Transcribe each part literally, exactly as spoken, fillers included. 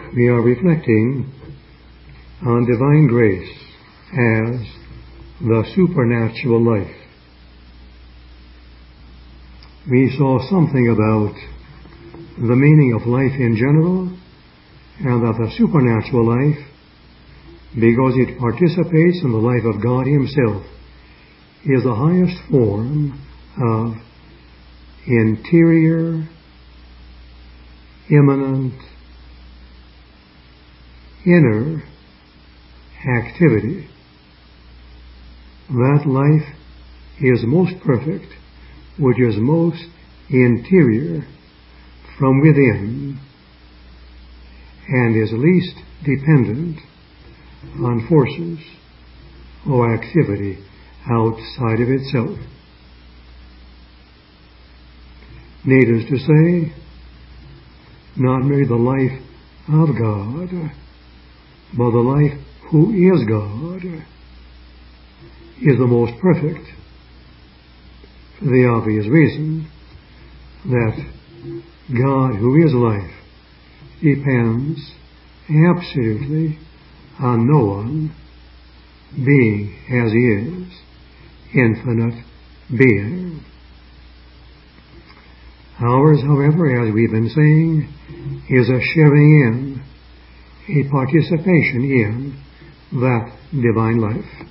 We are reflecting on divine grace as the supernatural life. We saw something about the meaning of life in general, and that the supernatural life, because it participates in the life of God Himself, is the highest form of interior, immanent, inner activity. That life is most perfect, which is most interior from within, and is least dependent on forces or activity outside of itself. Needless to say, not merely the life of God, but the life who is God is the most perfect, for the obvious reason that God, who is life, depends absolutely on no one, being as He is, infinite being. Ours, however, as we've been saying, is a sharing in, a participation in that divine life.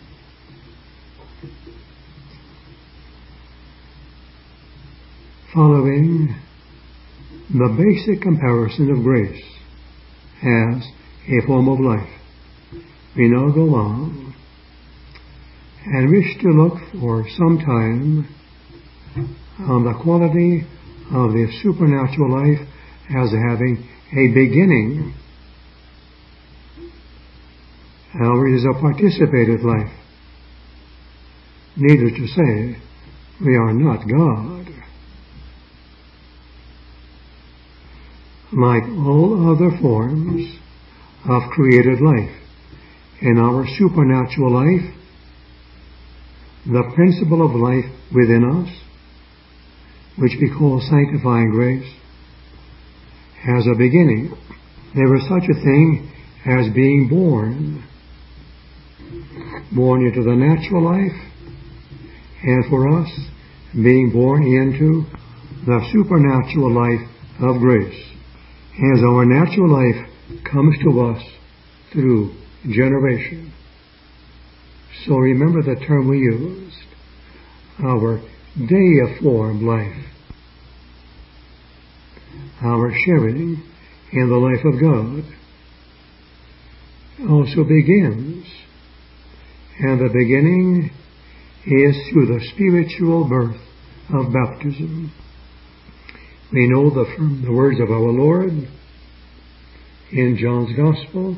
Following the basic comparison of grace as a form of life, we now go on and wish to look for some time on the quality of the supernatural life as having a beginning. Ours is a participative life. Needless to say, we are not God. Like all other forms of created life, in our supernatural life, the principle of life within us, which we call sanctifying grace, has a beginning. There is such a thing as being born, born into the natural life, and for us, being born into the supernatural life of grace. As our natural life comes to us through generation. So remember the term we used, our deiform life, our sharing in the life of God, also begins, and the beginning is through the spiritual birth of baptism. We know the, from the words of our Lord in John's Gospel,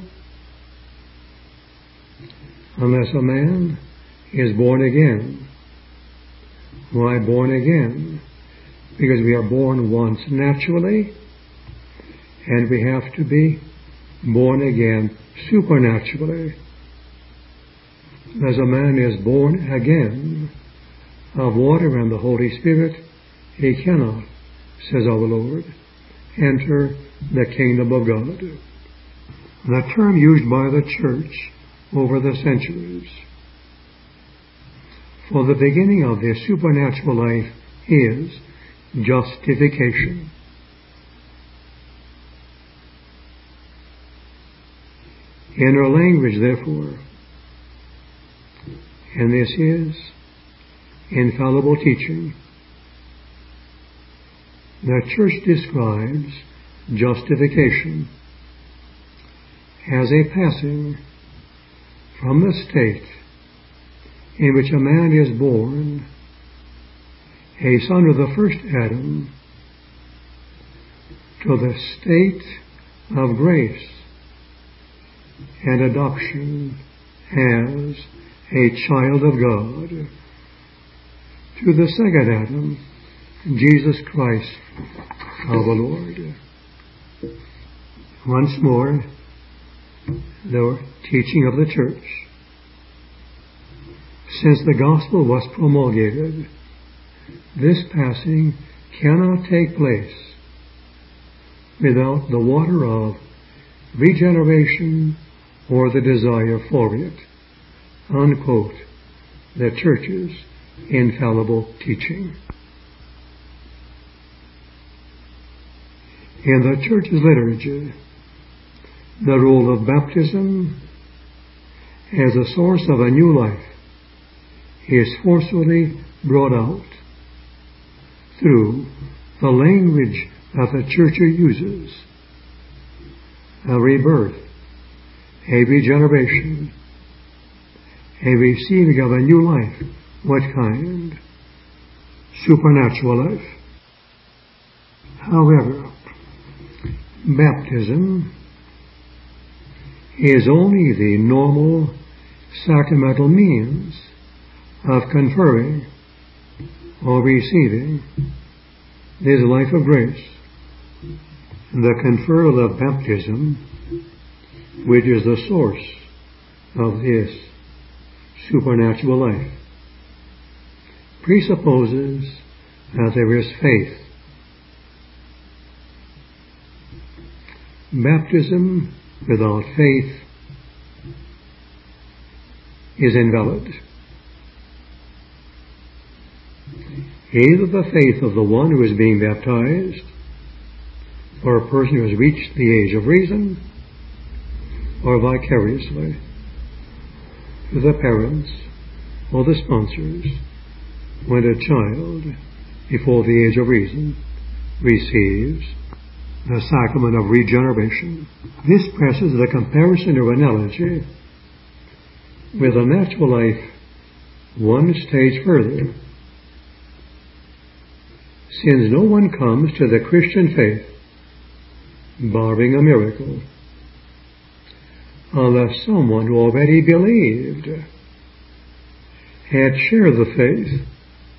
unless a man is born again. Why born again? Because we are born once naturally, and we have to be born again supernaturally. As a man is born again of water and the Holy Spirit, he cannot, says our Lord, enter the kingdom of God. The term used by the church over the centuries for the beginning of this supernatural life is justification. In our language, therefore, and this is infallible teaching, the church describes justification as a passing from the state in which a man is born, a son of the first Adam, to the state of grace and adoption as a child of God, to the second Adam, Jesus Christ our Lord. Once more, the teaching of the church. Since the gospel was promulgated, this passing cannot take place without the water of regeneration, or the desire for it. Unquote. The Church's infallible teaching. In the Church's liturgy, the role of baptism as a source of a new life is forcefully brought out through the language that the Church uses: a rebirth, a regeneration, a receiving of a new life. What kind? Supernatural life. However, baptism is only the normal sacramental means of conferring or receiving this life of grace. The conferral of baptism, which is the source of this supernatural life, presupposes that there is faith. Baptism without faith is invalid. Either the faith of the one who is being baptized, or a person who has reached the age of reason, or vicariously to the parents or the sponsors when a child, before the age of reason, receives the sacrament of regeneration. This presses the comparison or analogy with a natural life one stage further, since no one comes to the Christian faith, barring a miracle, unless someone who already believed had shared the faith.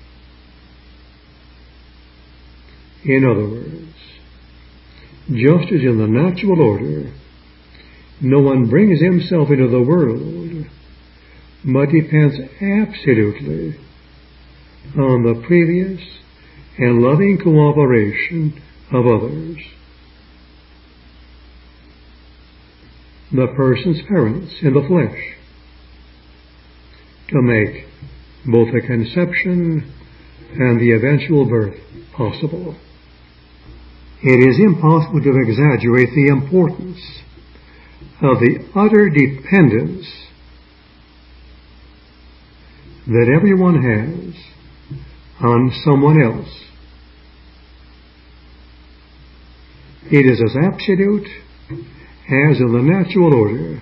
In other words, just as in the natural order, no one brings himself into the world, but depends absolutely on the previous and loving cooperation of others. The person's parents in the flesh, to make both the conception and the eventual birth possible. It is impossible to exaggerate the importance of the utter dependence that everyone has on someone else. It is as absolute as in the natural order.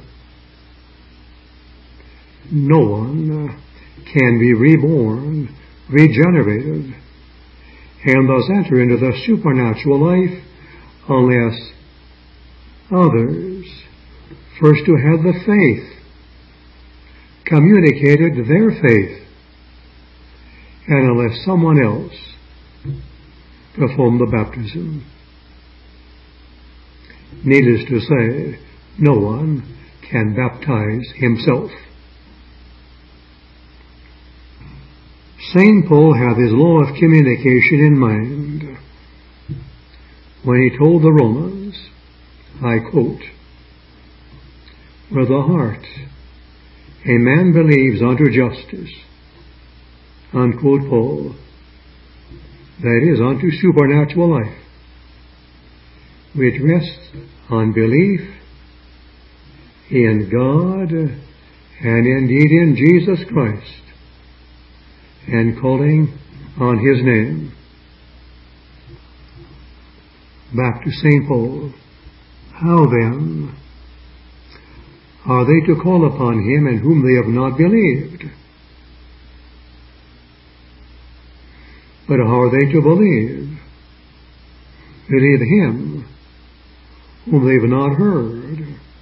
No one can be reborn, regenerated, and thus enter into the supernatural life unless others, first who had the faith, communicated their faith, and unless someone else performed the baptism. Needless to say, no one can baptize himself. Saint Paul had his law of communication in mind when he told the Romans, I quote, "With the heart a man believes unto justice," unquote Paul, that is, unto supernatural life, which rests on belief in God and indeed in Jesus Christ, and calling on His name. Back to Saint Paul. How then are they to call upon Him in whom they have not believed? But how are they to believe? Believe Him whom they have not heard.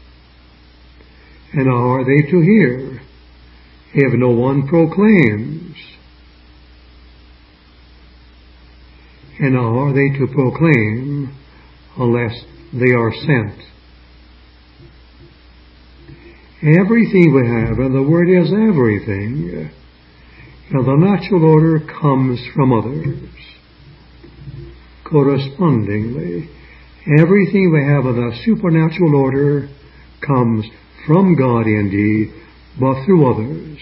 And how are they to hear if no one proclaims? And how are they to proclaim unless they are sent? Everything we have, and the word is everything, and the natural order comes from others. Correspondingly, Everything we have of the supernatural order comes from God indeed, but through others.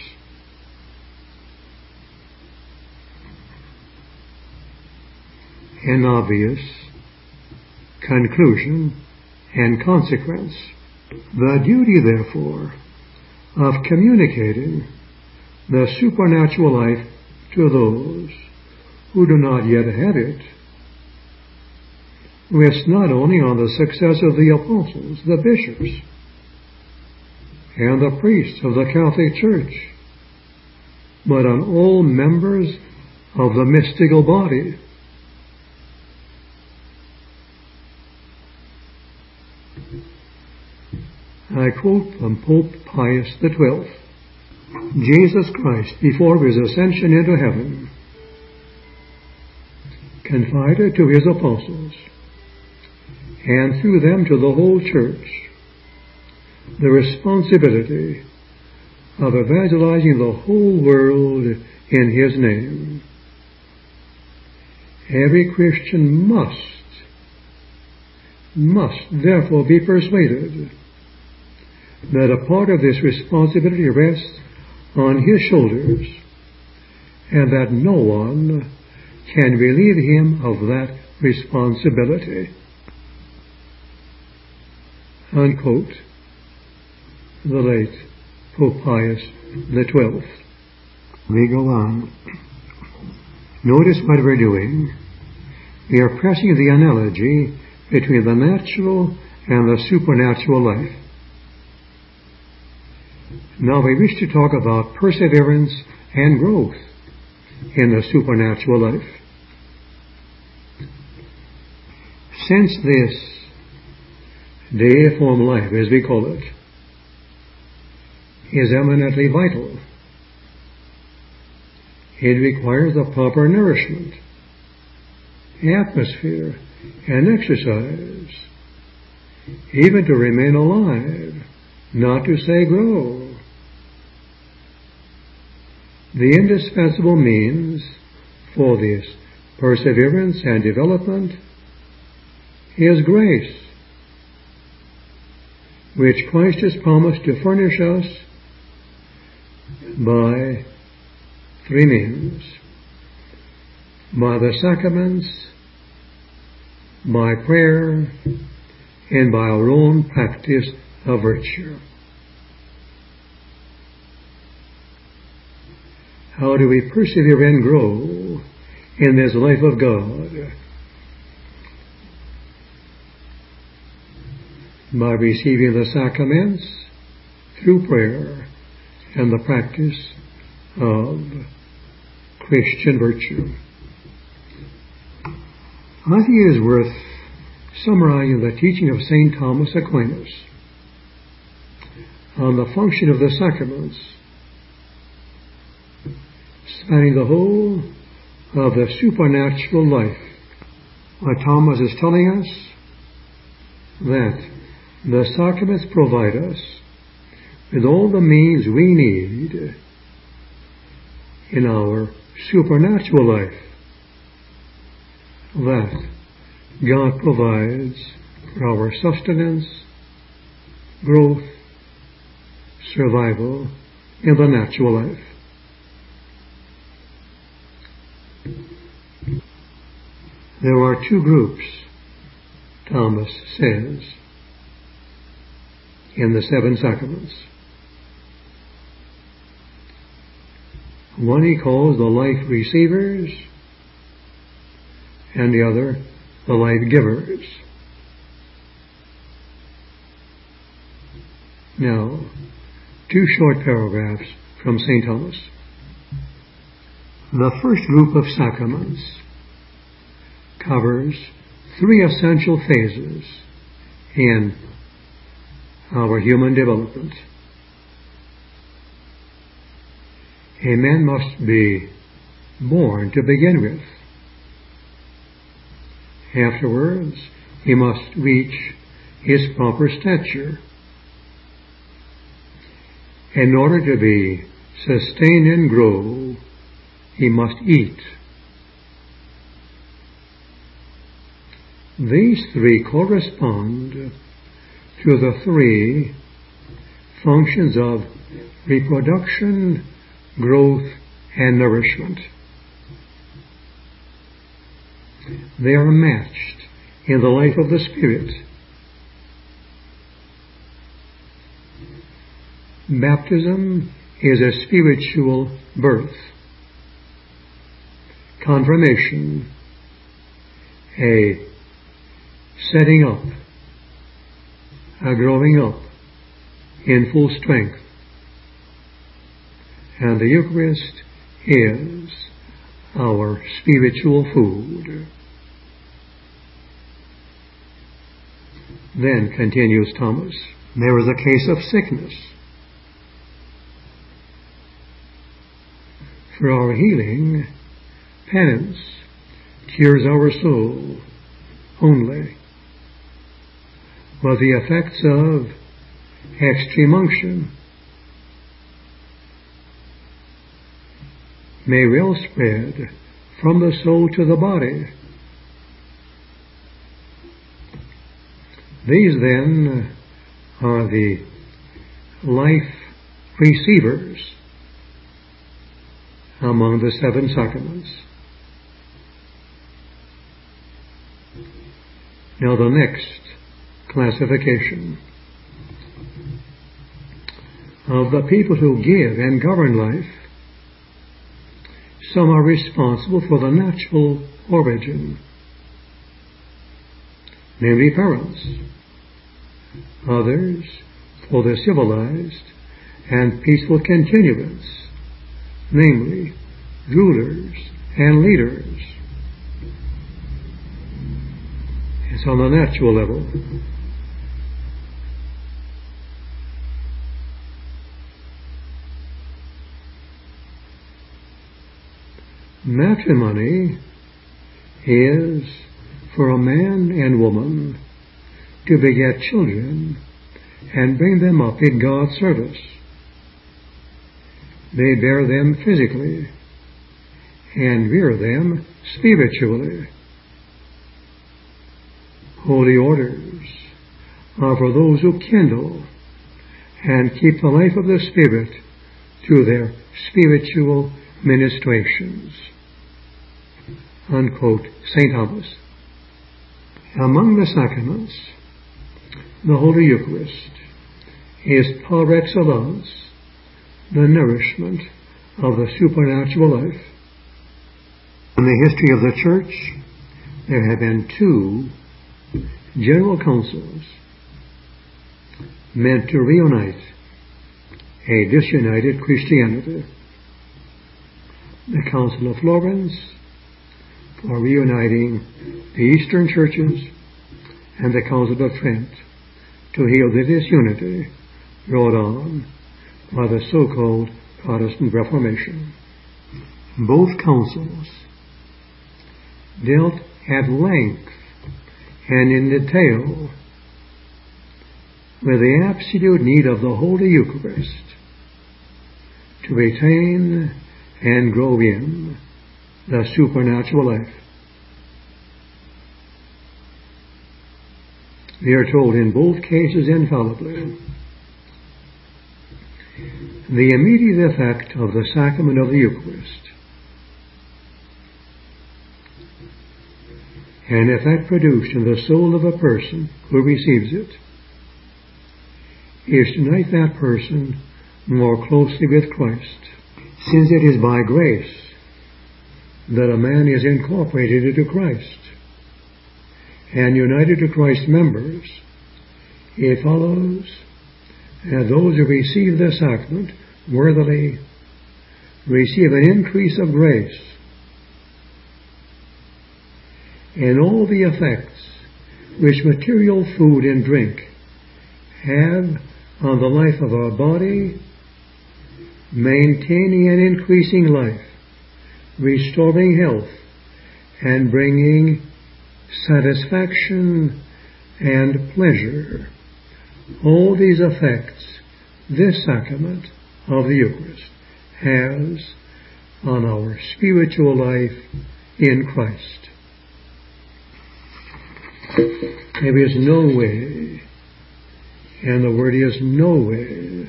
An obvious conclusion and consequence. The duty, therefore, of communicating the supernatural life to those who do not yet have it rests not only on the success of the apostles, the bishops, and the priests of the Catholic Church, but on all members of the mystical body. I quote from Pope Pius the twelfth. Jesus Christ, before his ascension into heaven, confided to his apostles, and through them to the whole church, the responsibility of evangelizing the whole world in his name. Every Christian must, must therefore be persuaded that a part of this responsibility rests on his shoulders, and that no one can relieve him of that responsibility. Unquote. The late Pope Pius the twelfth. We go on. Notice what we're doing. We are pressing the analogy between the natural and the supernatural life. Now we wish to talk about perseverance and growth in the supernatural life. Since this deiform life, as we call it, is eminently vital, it requires the proper nourishment, atmosphere, and exercise, even to remain alive, not to say grow. The indispensable means for this perseverance and development is grace, which Christ has promised to furnish us by three means: by the sacraments, by prayer, and by our own practice of virtue. How do we persevere and grow in this life of God? By receiving the sacraments through prayer and the practice of Christian virtue. I think it is worth summarizing the teaching of Saint Thomas Aquinas on the function of the sacraments, spanning the whole of the supernatural life. What Thomas is telling us, that the sacraments provide us with all the means we need in our supernatural life, that God provides for our sustenance, growth, survival in the natural life. There are two groups, Thomas says, in the seven sacraments. One he calls the life receivers, and the other the life givers. Now, two short paragraphs from Saint Thomas. The first group of sacraments covers three essential phases in our human development. A man must be born to begin with. Afterwards, he must reach his proper stature. In order to be sustained and grow, he must eat. These three correspond to the three functions of reproduction, growth, and nourishment. They are matched in the life of the Spirit. Baptism is a spiritual birth. Confirmation, a setting up, a growing up in full strength. And the Eucharist is our spiritual food. Then, continues Thomas, there is a case of sickness. For our healing, penance cures our soul only, but the effects of extreme unction may well spread from the soul to the body. These, then, are the life receivers among the seven sacraments. Now the next classification of the people who give and govern life, some are responsible for the natural origin, namely parents, others for the civilized and peaceful continuance, namely rulers and leaders. It's on the natural level. Matrimony is for a man and woman to beget children and bring them up in God's service. They bear them physically and rear them spiritually. Holy orders are for those who kindle and keep the life of the Spirit through their spiritual ministrations. Unquote, Saint Thomas. Among the sacraments, the Holy Eucharist is par excellence the nourishment of the supernatural life. In the history of the Church, there have been two general councils meant to reunite a disunited Christianity. The Council of Florence for reuniting the Eastern churches, and the Council of Trent to heal the disunity brought on by the so-called Protestant Reformation. Both councils dealt at length and in detail with the absolute need of the Holy Eucharist to retain and grow in the supernatural life. We are told in both cases infallibly the immediate effect of the sacrament of the Eucharist, an effect produced in the soul of a person who receives it, is to unite that person more closely with Christ, since it is by grace that a man is incorporated into Christ and united to Christ's members. It follows that those who receive the sacrament worthily receive an increase of grace in all the effects which material food and drink have on the life of our body, maintaining and increasing life, restoring health, and bringing satisfaction and pleasure. All these effects this sacrament of the Eucharist has on our spiritual life in Christ. There is no way, and the word is no way,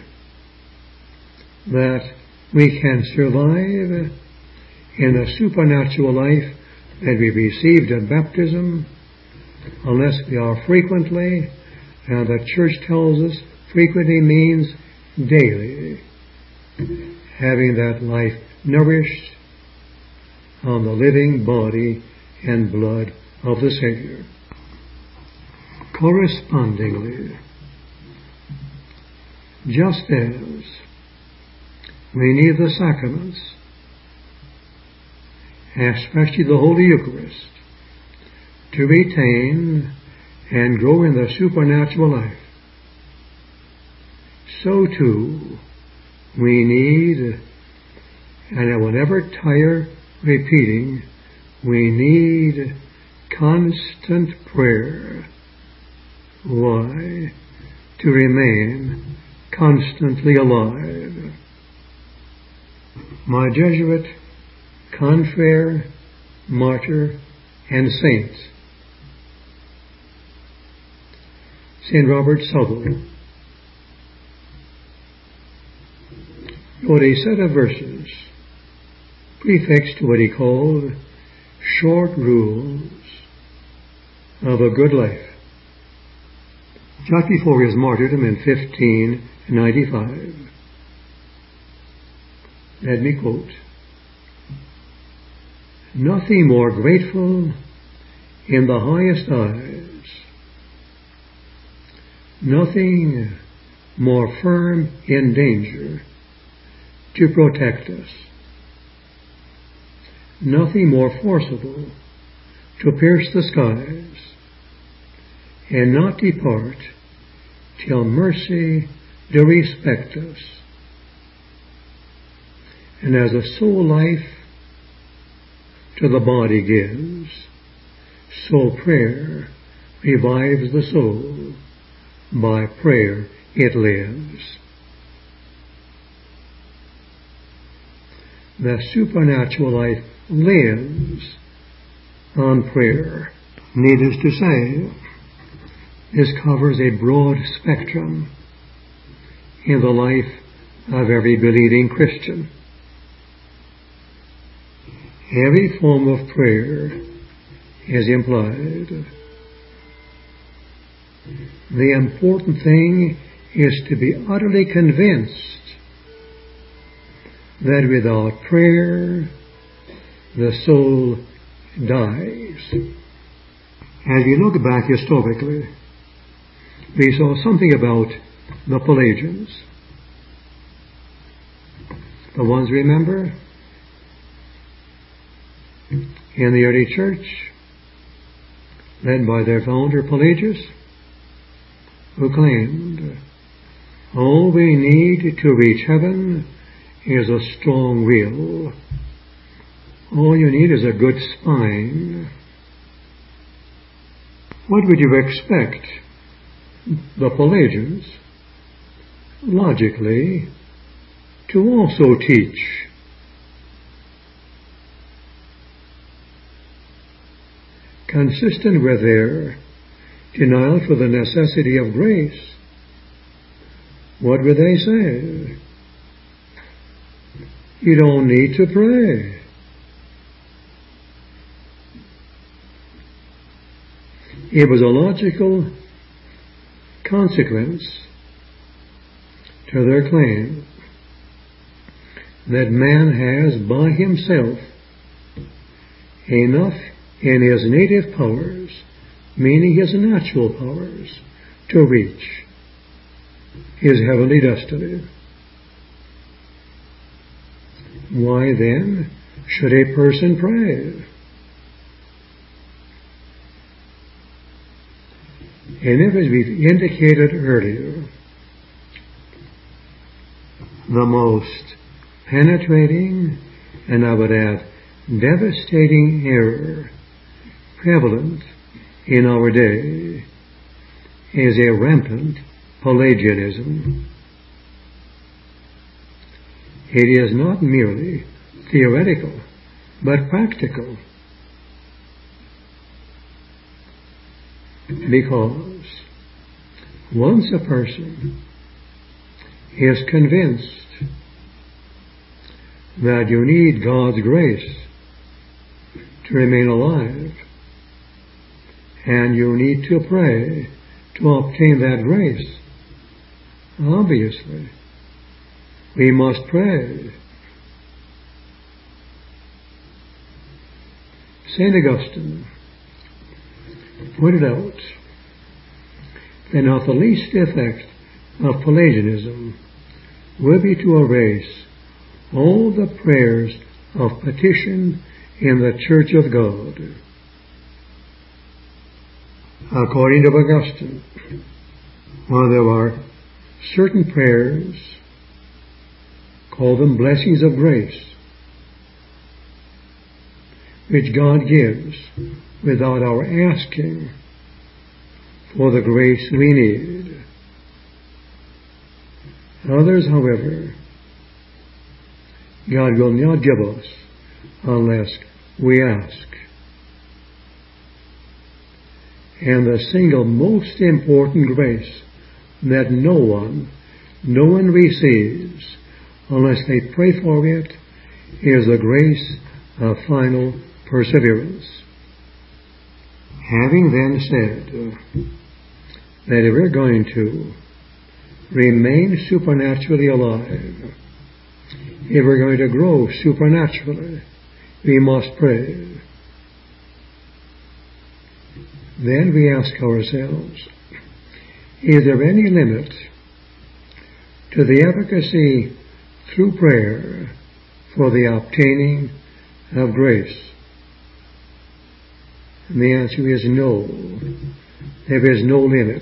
that we can survive in the supernatural life that we received at baptism unless we are frequently, and the Church tells us frequently means daily, having that life nourished on the living body and blood of the Savior. Correspondingly, just as we need the sacraments, especially the Holy Eucharist, to retain and grow in the supernatural life, so too we need, and I will never tire repeating, we need constant prayer. Why? To remain constantly alive. My Jesuit confrere, martyr, and saint, Saint Robert Southwell, wrote a set of verses prefixed to what he called Short Rules of a Good Life, just before his martyrdom in fifteen ninety-five. Let me quote: "Nothing more grateful in the highest eyes, nothing more firm in danger to protect us, nothing more forcible to pierce the skies, and not depart till mercy do respect us. And as a soul life to the body gives, so prayer revives the soul, by prayer it lives." The supernatural life lives on prayer. Needless to say, this covers a broad spectrum in the life of every believing Christian. Every form of prayer is implied. The important thing is to be utterly convinced that without prayer the soul dies. As we look back historically, we saw something about the Pelagians. The ones, remember, in the early church, led by their founder Pelagius, who claimed, all we need to reach heaven is a strong will. All you need is a good spine. What would you expect the Pelagians, logically, to also teach? Consistent with their denial for the necessity of grace, what would they say? You don't need to pray. It was a logical consequence to their claim that man has by himself enough in his native powers, meaning his natural powers, to reach his heavenly destiny. Why then should a person pray? And if, as we've indicated earlier, the most penetrating, and I would add devastating error prevalent in our day is a rampant Pelagianism. It is not merely theoretical, but practical. Because once a person is convinced that you need God's grace to remain alive, and you need to pray to obtain that grace, obviously, we must pray. Saint Augustine pointed out that not the least effect of Pelagianism will be to erase all the prayers of petition in the Church of God. According to Augustine, while there are certain prayers, call them blessings of grace, which God gives without our asking for the grace we need. Others, however, God will not give us unless we ask. And the single most important grace that no one, no one receives unless they pray for it is the grace of final perseverance. Having then said that if we're going to remain supernaturally alive, if we're going to grow supernaturally, we must pray. Then we ask ourselves, is there any limit to the efficacy through prayer for the obtaining of grace? And the answer is no. There is no limit.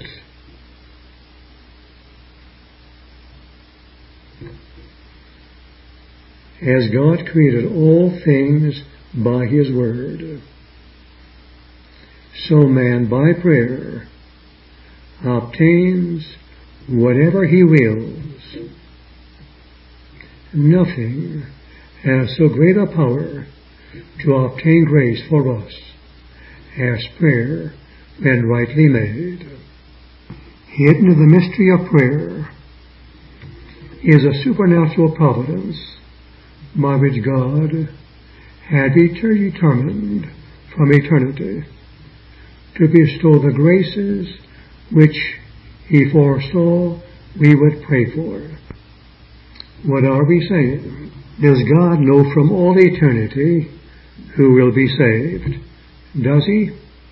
As God created all things by His Word, so man by prayer obtains whatever he wills. Nothing has so great a power to obtain grace for us as prayer when rightly made. Hidden in the mystery of prayer is a supernatural providence by which God had determined from eternity to bestow the graces which He foresaw we would pray for. What are we saying? Does God know from all eternity who will be saved? Does He?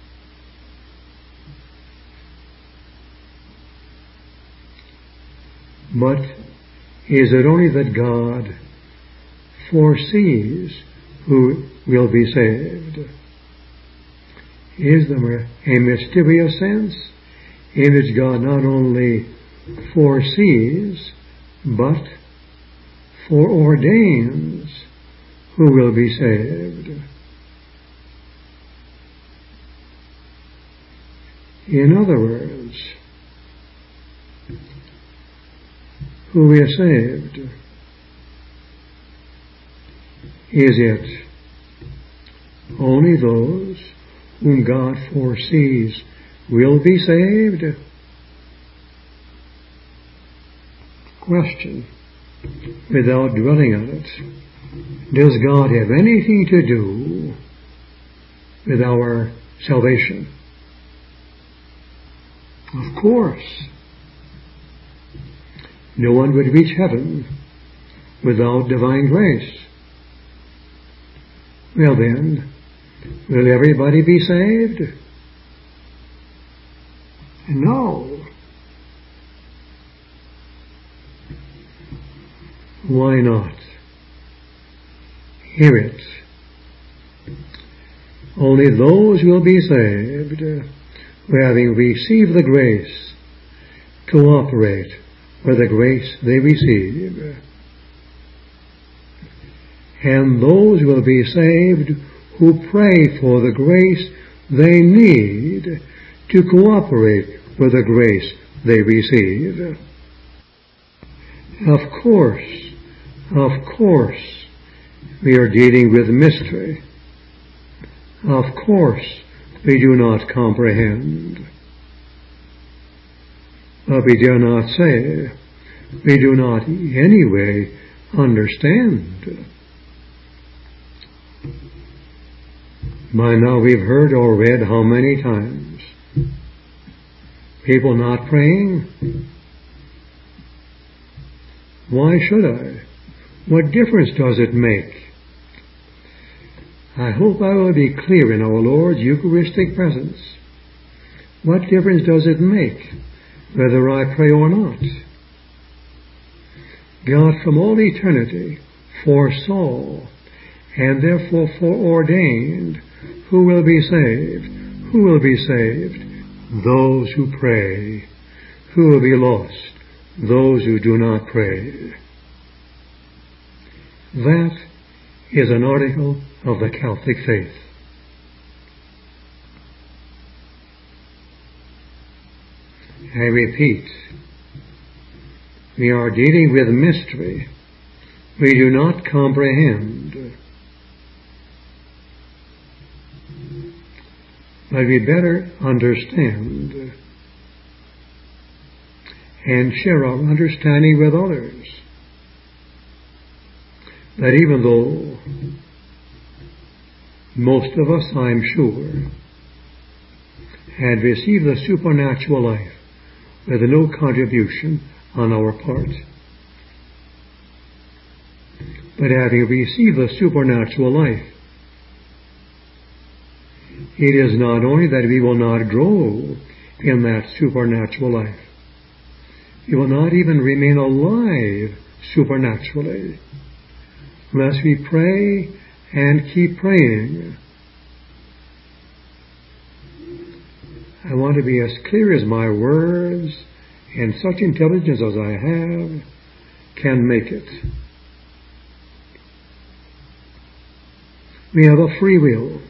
But is it only that God foresees who will be saved? Is there a mysterious sense in which God not only foresees, but foreordains who will be saved? In other words, who is saved? Is it only those whom God foresees will be saved? Question, without dwelling on it, does God have anything to do with our salvation? Of course. No one would reach heaven without divine grace. Well then, will everybody be saved? No. Why not? Hear it. Only those will be saved who, having received the grace, cooperate with the grace they receive. And those will be saved who pray for the grace they need to cooperate with the grace they receive. Of course, of course, we are dealing with mystery. Of course, we do not comprehend. but we dare not say, we do not in any way understand. By now we've heard or read how many times people not praying. Why should I? What difference does it make? I hope I will be clear in our Lord's Eucharistic presence. What difference does it make whether I pray or not? God from all eternity foresaw and therefore foreordained who will be saved. Who will be saved? Those who pray. Who will be lost? Those who do not pray. That is an article of the Catholic faith. I repeat, we are dealing with mystery we do not comprehend. But we better understand and share our understanding with others. That even though most of us, I'm sure, had received the supernatural life with no contribution on our part, but having received the supernatural life, it is not only that we will not grow in that supernatural life, we will not even remain alive supernaturally, unless we pray and keep praying. I want to be as clear as my words and such intelligence as I have can make it. We have a free will.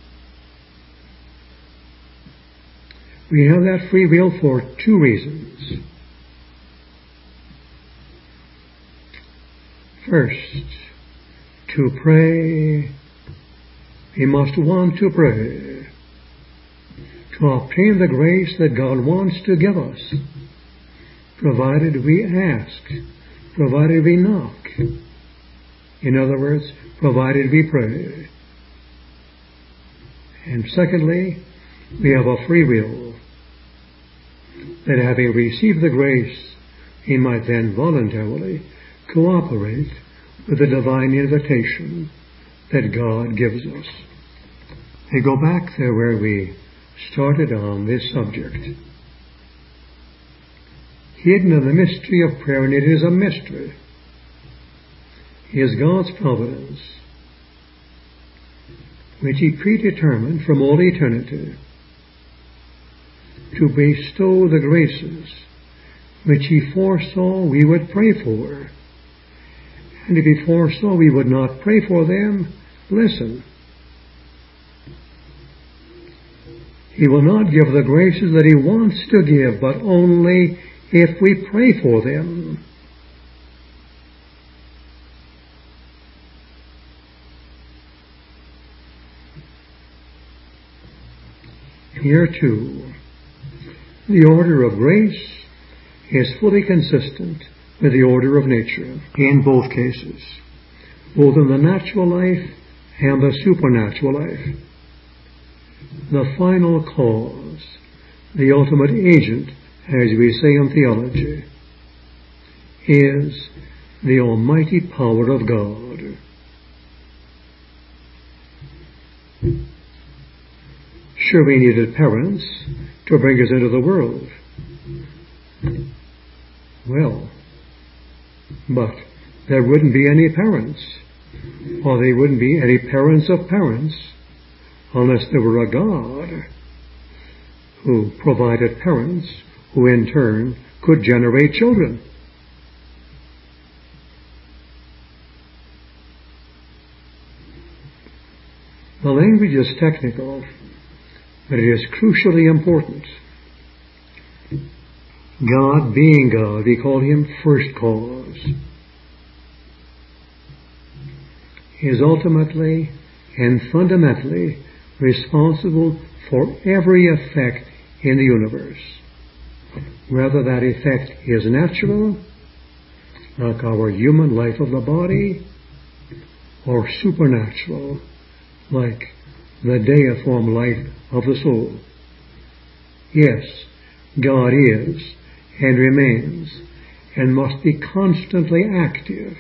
We have that free will for two reasons. First, to pray, we must want to pray, to obtain the grace that God wants to give us, provided we ask, provided we knock. In other words, provided we pray. And secondly, we have a free will, that having received the grace, he might then voluntarily cooperate with the divine invitation that God gives us. We go back there where we started on this subject. Hidden in the mystery of prayer, and it is a mystery, is God's providence, which he predetermined from all eternity to bestow the graces which he foresaw we would pray for. And if he foresaw we would not pray for them, listen, he will not give the graces that he wants to give, but only if we pray for them. Here too, the order of grace is fully consistent with the order of nature in both cases, both in the natural life and the supernatural life. The final cause, the ultimate agent, as we say in theology, is the almighty power of God. Sure, we needed parents to bring us into the world. Well, but there wouldn't be any parents, or there wouldn't be any parents of parents, unless there were a God who provided parents who in turn could generate children. The language is technical, but it is crucially important. God being God, we call him first cause, is ultimately and fundamentally responsible for every effect in the universe. whether that effect is natural, like our human life of the body, or supernatural, like the deiform life of the soul. Yes, God is and remains and must be constantly active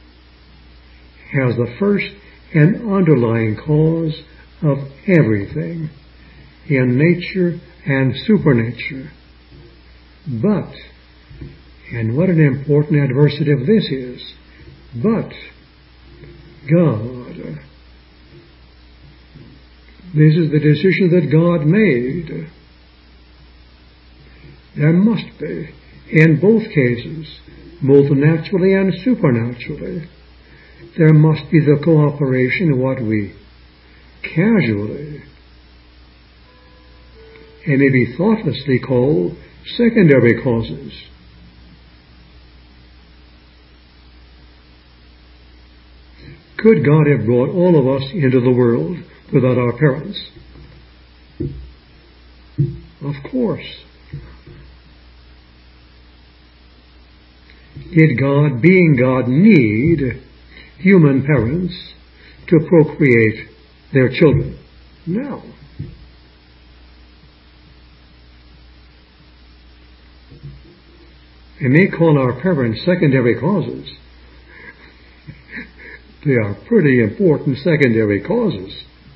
as the first and underlying cause of everything in nature and supernature. But, and what an important adversative this is, but God. This is the decision that God made. There must be, in both cases, both naturally and supernaturally, there must be the cooperation of what we casually and maybe thoughtlessly call secondary causes. Could God have brought all of us into the world without our parents? Of course. Did God, being God, need human parents to procreate their children? No. We may call our parents secondary causes. They are pretty important secondary causes.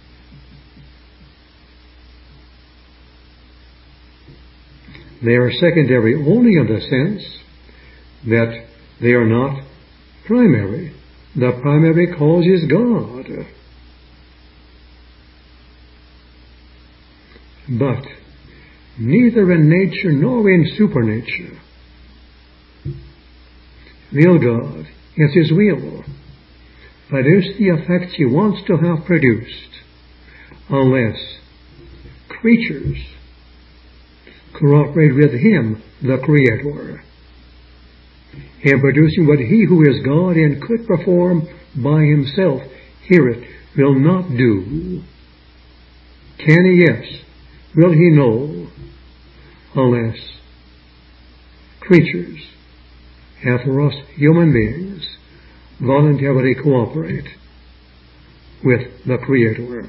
They are secondary only in the sense that they are not primary. The primary cause is God. But neither in nature nor in supernature will God, it's His will, produce the effects He wants to have produced unless creatures cooperate with Him, the Creator, in producing what He who is God and could perform by Himself, hear it, will not do. Can He? Yes. Will He? No. Unless creatures, and for us human beings, voluntarily cooperate with the Creator.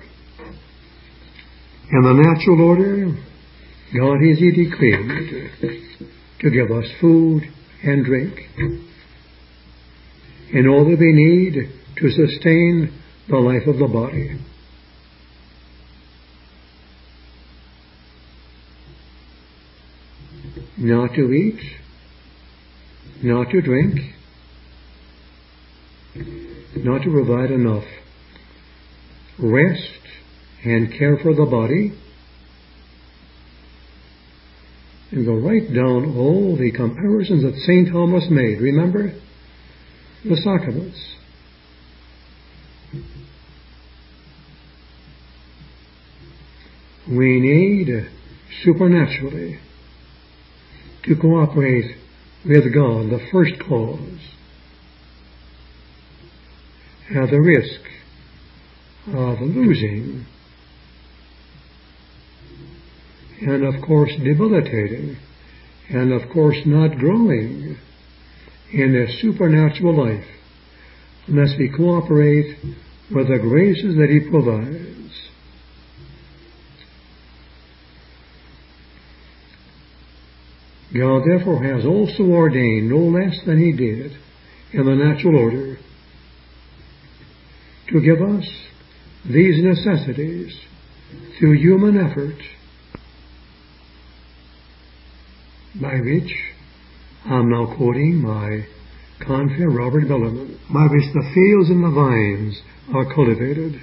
In the natural order, God has decreed to give us food and drink and all that we need to sustain the life of the body. Not to eat, not to drink, not to provide enough rest and care for the body, and go right down all the comparisons that Saint Thomas made. Remember? The sacraments. We need supernaturally to cooperate with God, the first cause, at the risk of losing and of course debilitating and of course not growing in a supernatural life unless we cooperate with the graces that He provides. God therefore has also ordained no less than He did in the natural order to give us these necessities through human effort, by which I'm now quoting my confrere Robert Bellarmine, by which the fields and the vines are cultivated.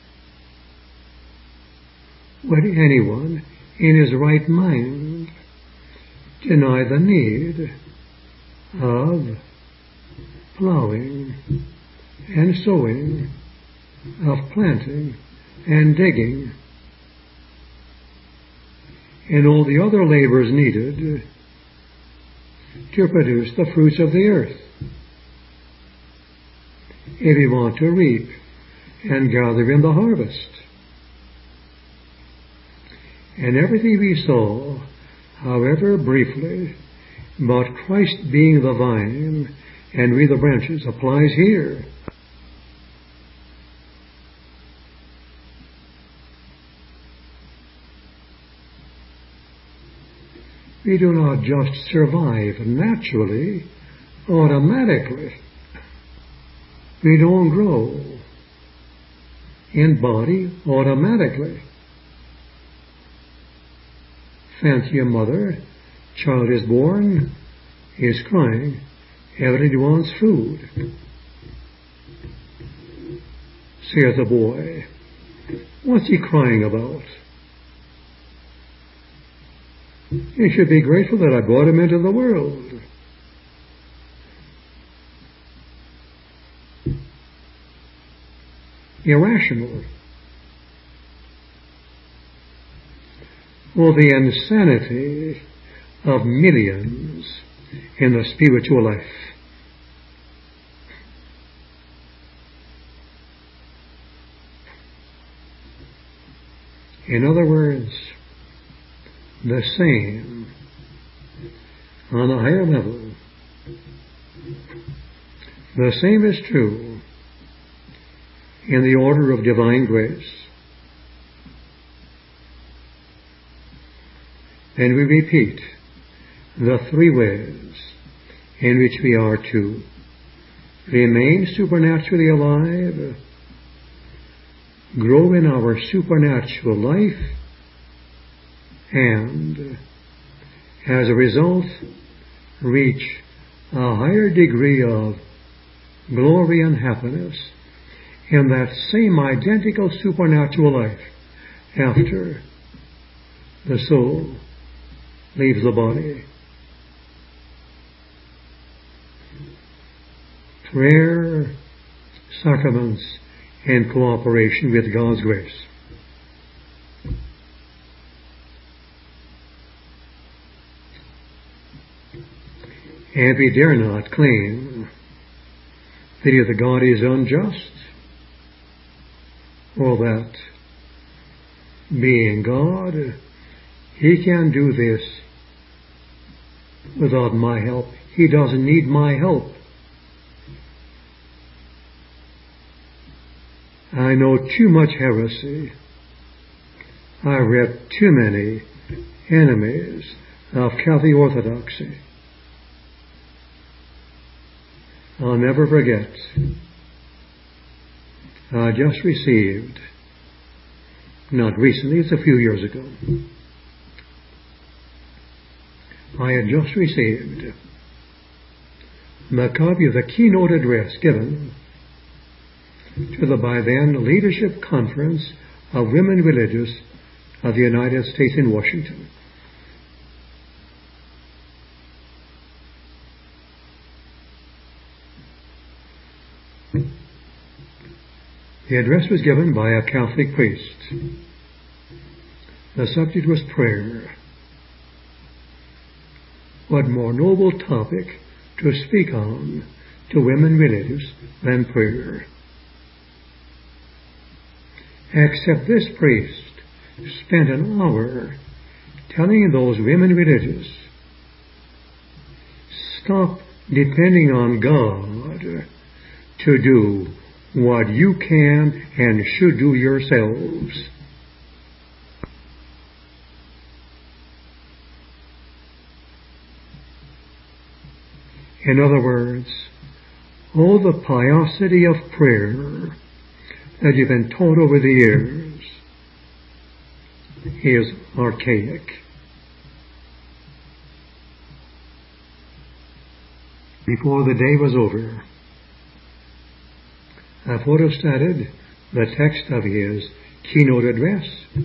Would anyone in his right mind deny the need of plowing and sowing, of planting and digging, and all the other labors needed to produce the fruits of the earth, if we want to reap and gather in the harvest? And everything we sow however briefly, but Christ being the vine and we the branches applies here. We do not just survive naturally, automatically. We don't grow in body automatically. Fancy a mother, child is born, is crying, evidently wants food. Saith the boy, what's he crying about? He should be grateful that I brought him into the world. Irrational. Or the insanity of millions in the spiritual life. In other words, the same on a higher level. The same is true in the order of divine grace. And we repeat the three ways in which we are to remain supernaturally alive, grow in our supernatural life, and, as a result, reach a higher degree of glory and happiness in that same identical supernatural life after the soul leaves the body. Prayer, sacraments, and cooperation with God's grace. And we dare not claim that either God is unjust or that, being God, He can do this without my help. He doesn't need my help. I know too much heresy. I read too many enemies of Catholic orthodoxy. I'll never forget, I just received, not recently, it's a few years ago, I had just received the copy of the keynote address given to the by then Leadership Conference of Women Religious of the United States in Washington. The address was given by a Catholic priest. The subject was prayer. What more noble topic to speak on to women religious than prayer? Except this priest spent an hour telling those women religious, stop depending on God to do what you can and should do yourselves. In other words, all the piosity of prayer that you've been taught over the years is archaic. Before the day was over, I photostated the text of his keynote address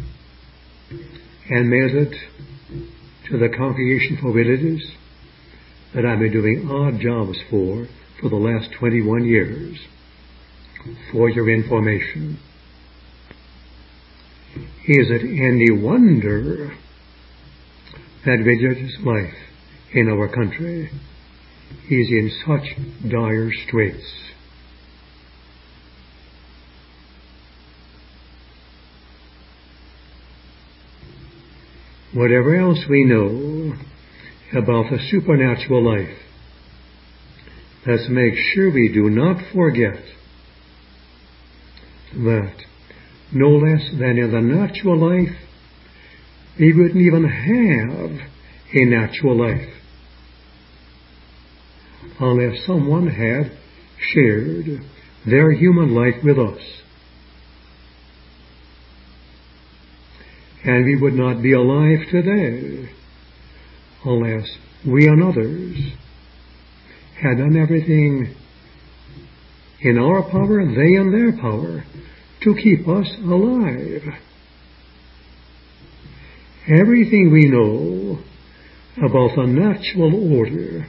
and mailed it to the Congregation for Religious that I've been doing odd jobs for for the last twenty-one years. For your information, is it any wonder that religious life in our country is in such dire straits? whatever else we know about the supernatural life, let's make sure we do not forget that no less than in the natural life, we wouldn't even have a natural life unless someone had shared their human life with us. And we would not be alive today unless we and others had done everything in our power and they in their power to keep us alive. Everything we know about the natural order,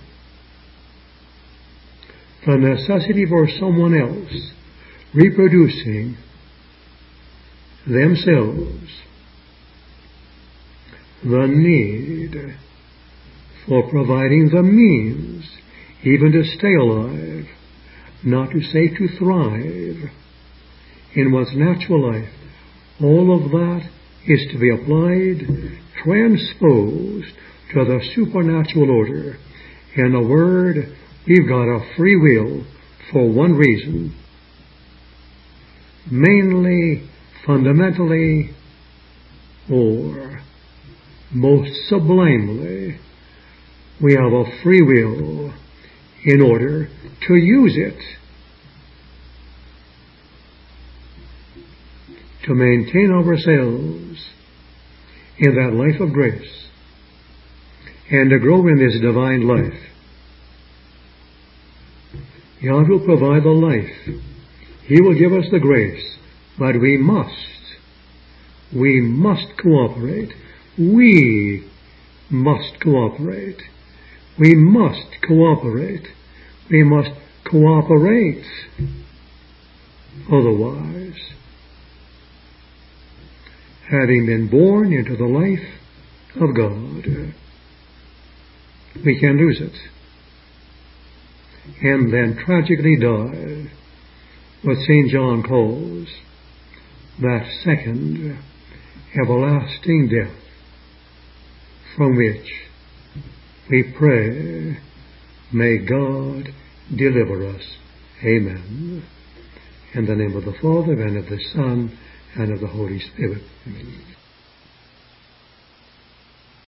the necessity for someone else reproducing themselves, the need for providing the means even to stay alive, not to say to thrive in one's natural life, all of that is to be applied, transposed to the supernatural order. In a word, we've got a free will for one reason. Mainly, fundamentally, or most sublimely, we have a free will in order to use it to maintain ourselves in that life of grace and to grow in this divine life. God will provide the life. He will give us the grace, but we must, we must cooperate. We must cooperate. We must cooperate. We must cooperate. Otherwise, having been born into the life of God, we can lose it and then tragically die what Saint John calls that second everlasting death, from which we pray may God deliver us. Amen. In the name of the Father, and of the Son, and of the Holy Spirit. Amen.